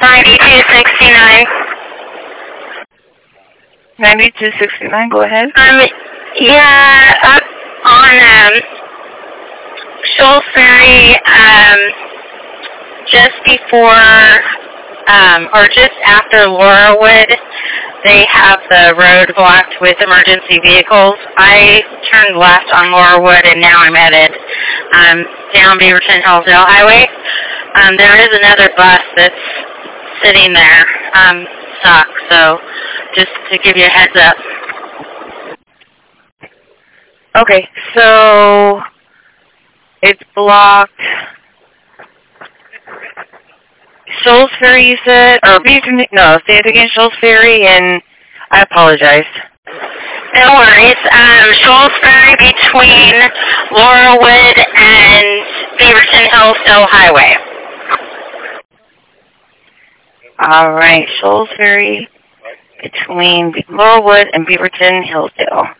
9269. 9269, go ahead. Yeah, up on Shoals Ferry, just before, or just after Laurelwood, they have the road blocked with emergency vehicles. I turned left on Laurelwood, and now I'm headed down Beaverton Hillsdale Highway. There is another bus that's sitting there, stuck, so just to give you a heads up. Okay, so it's blocked. Shoals Ferry, you said, or Beaverton, no, say it again, Shoals Ferry, and I apologize. No worries. Shoals Ferry between Laurelwood and Beaverton Hillsdale Highway. All right, Shoals Ferry between Laurelwood and Beaverton Hillsdale.